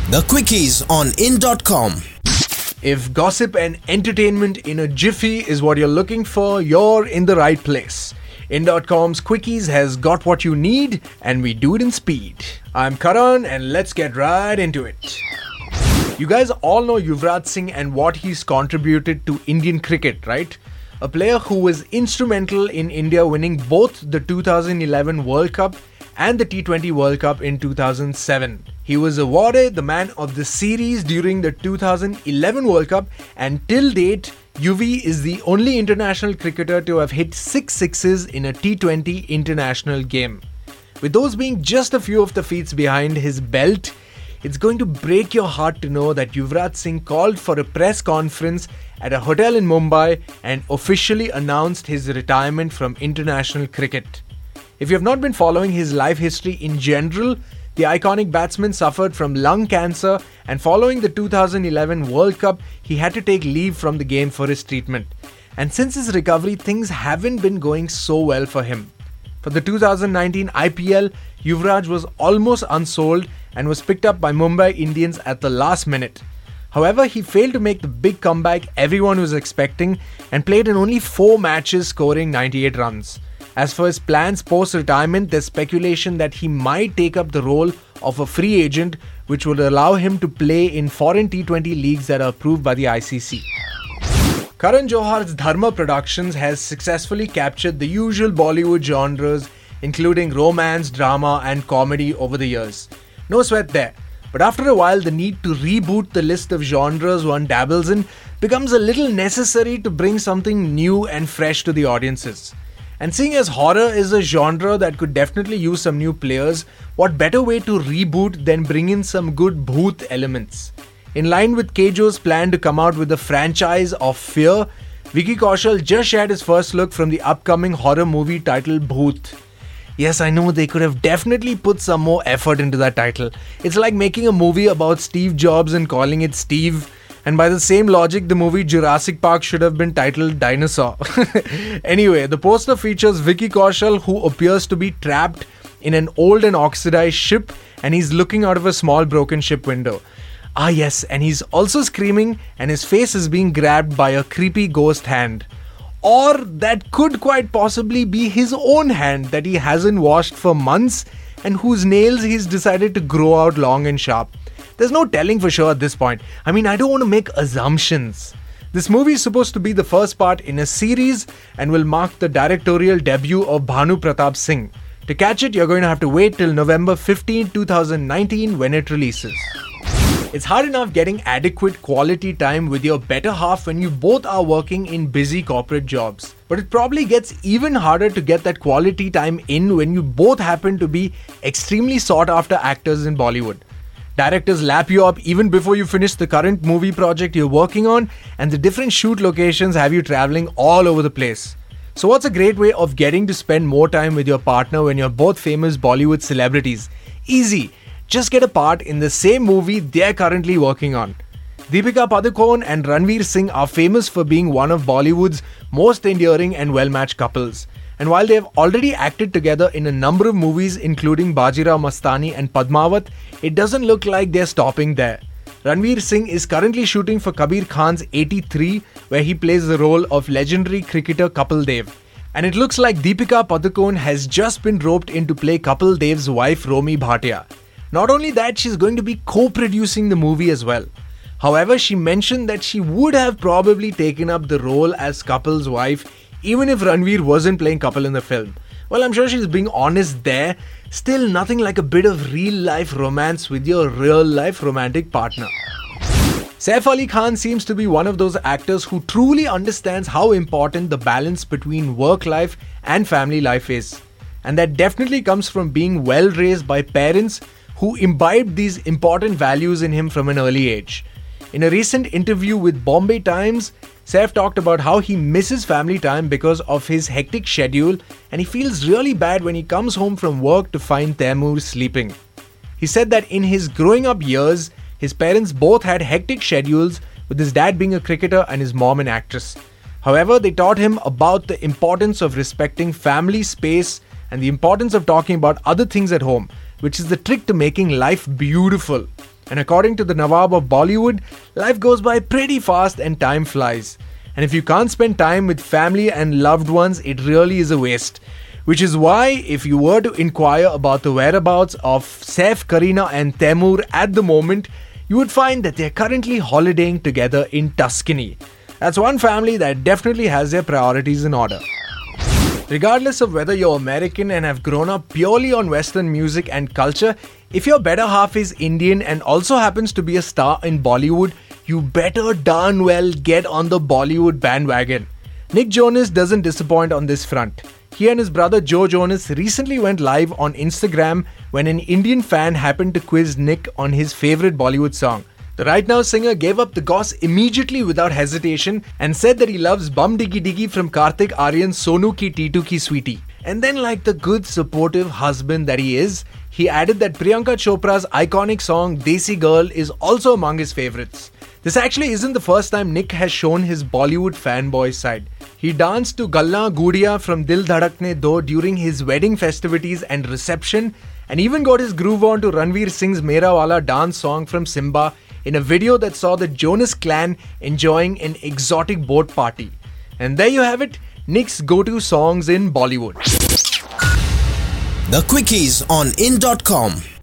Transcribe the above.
The Quickies on in.com. If gossip and entertainment in a jiffy is what you're looking for, you're in the right place. In.com's Quickies has got what you need, and we do it in speed. I'm Karan, and let's get right into it. You guys all know Yuvraj Singh and what he's contributed to Indian cricket, right? A player who was instrumental in India winning both the 2011 World Cup and the T20 World Cup in 2007. He was awarded the Man of the Series during the 2011 World Cup, and till date, Yuvi is the only international cricketer to have hit 6 sixes in a T20 international game. With those being just a few of the feats behind his belt, it's going to break your heart to know that Yuvraj Singh called for a press conference at a hotel in Mumbai and officially announced his retirement from international cricket. If you have not been following his life history in general, the iconic batsman suffered from lung cancer, and following the 2011 World Cup, he had to take leave from the game for his treatment. And since his recovery, things haven't been going so well for him. For the 2019 IPL, Yuvraj was almost unsold and was picked up by Mumbai Indians at the last minute. However, he failed to make the big comeback everyone was expecting and played in only 4 matches, scoring 98 runs. As for his plans post-retirement, there's speculation that he might take up the role of a free agent, which would allow him to play in foreign T20 leagues that are approved by the ICC. Karan Johar's Dharma Productions has successfully captured the usual Bollywood genres, including romance, drama and comedy over the years. No sweat there. But after a while, the need to reboot the list of genres one dabbles in becomes a little necessary to bring something new and fresh to the audiences. And seeing as horror is a genre that could definitely use some new players, what better way to reboot than bring in some good bhoot elements? In line with Kejo's plan to come out with a franchise of fear, Vicky Kaushal just shared his first look from the upcoming horror movie titled Bhoot. Yes, I know they could have definitely put some more effort into that title. It's like making a movie about Steve Jobs and calling it Steve. And by the same logic, the movie Jurassic Park should have been titled Dinosaur. Anyway, the poster features Vicky Kaushal, who appears to be trapped in an old and oxidized ship, and he's looking out of a small broken ship window. Ah yes, and he's also screaming, and his face is being grabbed by a creepy ghost hand. Or that could quite possibly be his own hand that he hasn't washed for months and whose nails he's decided to grow out long and sharp. There's no telling for sure at this point. I mean, I don't want to make assumptions. This movie is supposed to be the first part in a series and will mark the directorial debut of Bhanu Pratap Singh. To catch it, you're going to have to wait till November 15, 2019 when it releases. It's hard enough getting adequate quality time with your better half when you both are working in busy corporate jobs. But it probably gets even harder to get that quality time in when you both happen to be extremely sought after actors in Bollywood. Directors lap you up even before you finish the current movie project you're working on, and the different shoot locations have you traveling all over the place. So what's a great way of getting to spend more time with your partner when you're both famous Bollywood celebrities? Easy. Just get a part in the same movie they're currently working on. Deepika Padukone and Ranveer Singh are famous for being one of Bollywood's most endearing and well-matched couples. And while they have already acted together in a number of movies including Bajirao Mastani and Padmavat, it doesn't look like they're stopping there. Ranveer Singh is currently shooting for Kabir Khan's 83, where he plays the role of legendary cricketer Kapil Dev. And it looks like Deepika Padukone has just been roped in to play Kapil Dev's wife Romi Bhatia. Not only that, she's going to be co-producing the movie as well. However, she mentioned that she would have probably taken up the role as Kapil's wife even if Ranveer wasn't playing Kapil in the film. Well, I'm sure she's being honest there. Still, nothing like a bit of real-life romance with your real-life romantic partner. Saif Ali Khan seems to be one of those actors who truly understands how important the balance between work life and family life is. And that definitely comes from being well raised by parents who imbibed these important values in him from an early age. In a recent interview with Bombay Times, Saif talked about how he misses family time because of his hectic schedule, and he feels really bad when he comes home from work to find Taimur sleeping. He said that in his growing up years, his parents both had hectic schedules, with his dad being a cricketer and his mom an actress. However, they taught him about the importance of respecting family space and the importance of talking about other things at home, which is the trick to making life beautiful. And according to the Nawab of Bollywood, life goes by pretty fast and time flies. And if you can't spend time with family and loved ones, it really is a waste. Which is why, if you were to inquire about the whereabouts of Saif, Kareena and Taimur at the moment, you would find that they're currently holidaying together in Tuscany. That's one family that definitely has their priorities in order. Regardless of whether you're American and have grown up purely on Western music and culture, if your better half is Indian and also happens to be a star in Bollywood, you better darn well get on the Bollywood bandwagon. Nick Jonas doesn't disappoint on this front. He and his brother Joe Jonas recently went live on Instagram when an Indian fan happened to quiz Nick on his favorite Bollywood song. The Right Now singer gave up the goss immediately without hesitation and said that he loves Bum Diggy Diggy from Kartik Aaryan's Sonu Ki Titu Ki Sweetie. And then, like the good supportive husband that he is, he added that Priyanka Chopra's iconic song Desi Girl is also among his favorites. This actually isn't the first time Nick has shown his Bollywood fanboy side. He danced to Galla Gudiya from Dil Dhadakne Do during his wedding festivities and reception, and even got his groove on to Ranveer Singh's Mera Wala dance song from Simba in a video that saw the Jonas clan enjoying an exotic boat party. And there you have it, Nick's go-to songs in Bollywood. The Quickies on in.com.